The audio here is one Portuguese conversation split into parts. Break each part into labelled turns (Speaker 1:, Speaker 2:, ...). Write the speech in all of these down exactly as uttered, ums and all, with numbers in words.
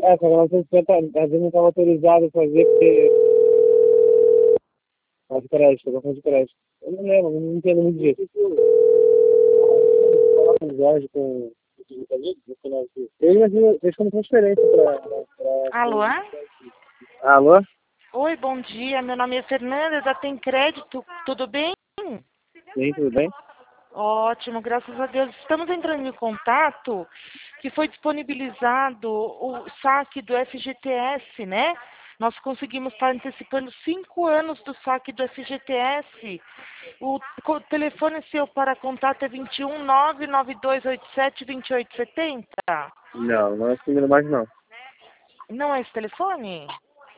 Speaker 1: É, só que ela tem cinquenta, às vezes não estava autorizado a fazer porque. Ah, de crédito, eu de crédito. Eu não lembro, não entendo muito disso. Falar com o Jorge, com. Eles, eles como transferência pra.
Speaker 2: Alô?
Speaker 1: pra... Alô?
Speaker 2: Oi, bom dia. Meu nome é Fernanda, da Tem Crédito. Tudo bem?
Speaker 1: Sim, tudo bem?
Speaker 2: Ótimo, graças a Deus. Estamos entrando em contato que foi disponibilizado o saque do F G T S, né? Nós conseguimos estar antecipando cinco anos do saque do F G T S. O co- telefone seu para contato é vinte e um, nove nove dois oito sete, vinte e oito setenta.
Speaker 1: Não, não é esse número mais não.
Speaker 2: Não é esse telefone?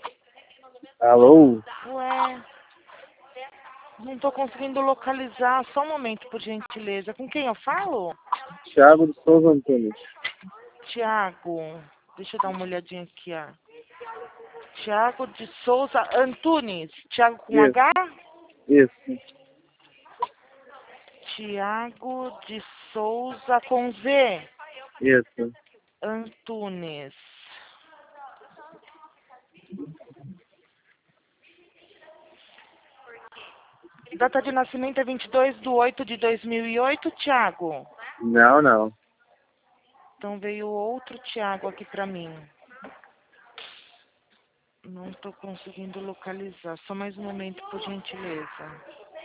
Speaker 1: Alô?
Speaker 2: Ué, não estou conseguindo localizar. Só um momento, por gentileza. Com quem eu falo?
Speaker 1: Thiago de Souza Antunes.
Speaker 2: Tiago. Deixa eu dar uma olhadinha aqui, ó. Tiago de Souza Antunes. Tiago com
Speaker 1: Isso,
Speaker 2: H?
Speaker 1: isso,
Speaker 2: Tiago de Souza com Z.
Speaker 1: isso.
Speaker 2: Antunes. Data de nascimento é vinte e dois de oito de dois mil e oito, Tiago.
Speaker 1: Não, não.
Speaker 2: Então veio outro Tiago aqui pra mim. Não estou conseguindo localizar. Só mais um momento, por gentileza.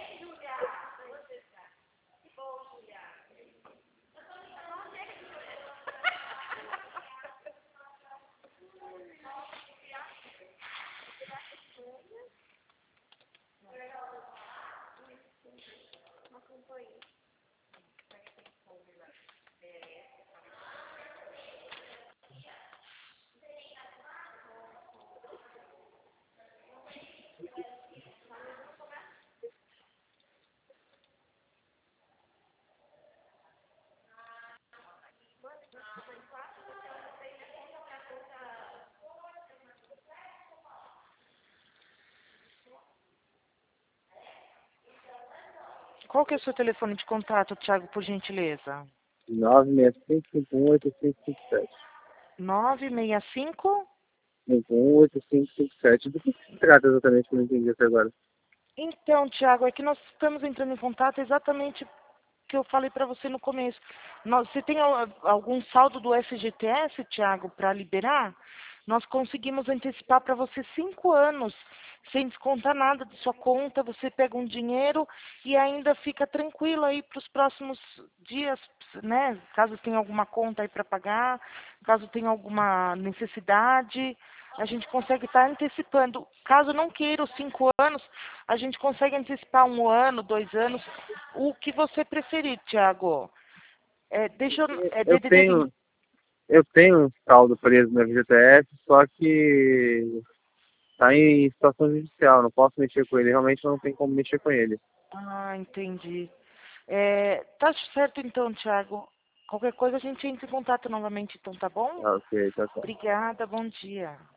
Speaker 2: Qual que é o seu telefone de contato, Tiago, por gentileza?
Speaker 1: nove seis cinco, cinco um, oito cinco cinco sete.
Speaker 2: nove seis cinco?
Speaker 1: cinco um, oito cinco cinco sete. Do que se trata exatamente que eu não entendi até agora?
Speaker 2: Então, Tiago, é que nós estamos entrando em contato exatamente que eu falei para você no começo. Nós- você tem al- algum saldo do F G T S, Tiago, para liberar? Nós conseguimos antecipar para você cinco anos, sem descontar nada de sua conta. Você pega um dinheiro e ainda fica tranquilo aí para os próximos dias, né? Caso tenha alguma conta aí para pagar, caso tenha alguma necessidade, a gente consegue estar antecipando. Caso não queira os cinco anos, a gente consegue antecipar um ano, dois anos, o que você preferir, Tiago. É, deixa eu. É
Speaker 1: Eu
Speaker 2: D D D vinte.
Speaker 1: tenho, eu tenho um saldo preso no F G T S, só que está em situação judicial, não posso mexer com ele, realmente não tem como mexer com ele.
Speaker 2: Ah, entendi. É, tá certo então, Tiago. Qualquer coisa a gente entra em contato novamente, então, tá bom?
Speaker 1: Ah, ok, tá, tá.
Speaker 2: Obrigada, bom dia.